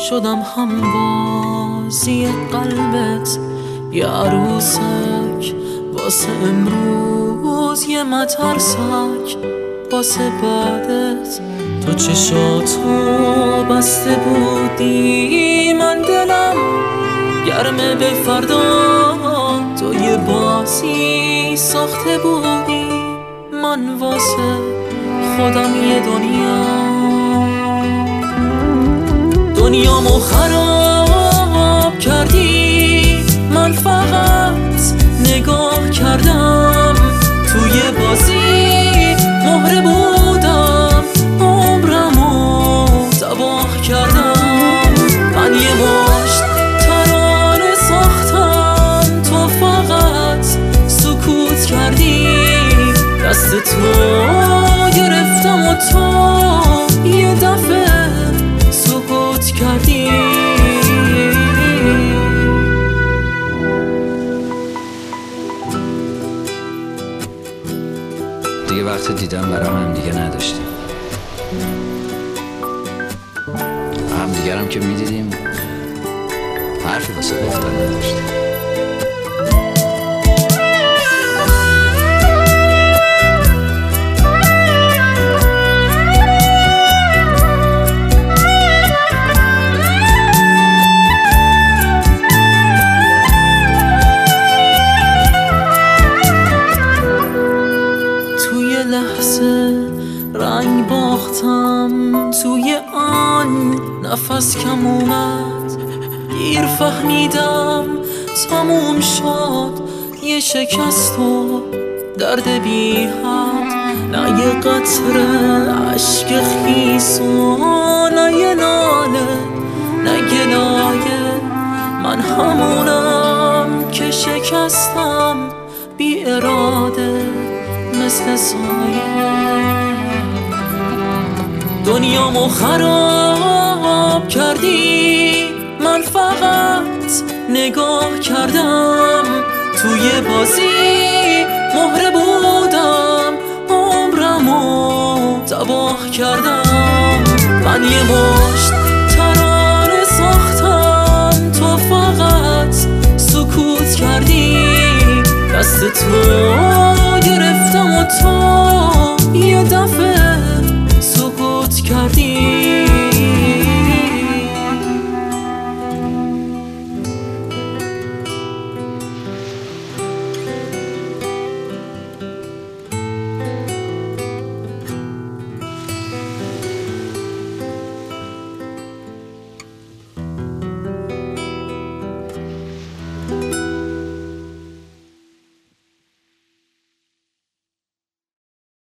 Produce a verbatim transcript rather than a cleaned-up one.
شدم همبازی قلبت، یه عروسک واسه امروز، یه مترسک واسه بعدت. تو چشاتو بسته بودی، من دلم گرمه به فردا. تو یه بازی ساخته بودی، من واسه خودم یه دنیا. دنیامو خراب کردی، من فقط نگاه کردم. توی بازی مهره بودم، عمرمو تباه کردم. من یه مشت ترانه ساختم، تو فقط سکوت کردی. دست تو گرفتم و تو یه دفعه سکوت کردی. دیگه وقت دیدن برام هم دیگه نداشتیم. هم دیگرم که میدیدیم حرفی واسه گفتن نداشتیم. رنگ باختم توی آن نفس کم اومد، گیر فهمیدم تموم شد یه شکست و درد بی حد. نه یه قطره عشق خیس و نه یه ناله نه گلایه، من همونم که شکستم بی اراده مثل سایه. دنیامو خراب کردی، من فقط نگاه کردم. توی بازی مهره بودم، عمرمو تباه کردم. من یه مشت ترانه ساختم، تو فقط سکوت کردی. دست تو گرفتم و تو یه دفعه